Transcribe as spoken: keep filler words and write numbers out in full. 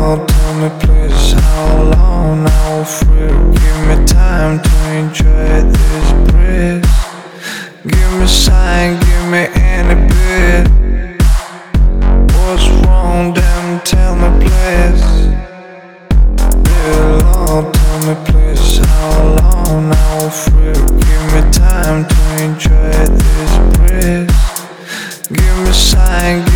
Lord, tell me please how long I will free. Give me time to enjoy this breeze. Give me sign, give me any bit. What's wrong, then tell me please. Dear Lord, tell me please how long I will free. Give me time to enjoy this breeze. Give me sign.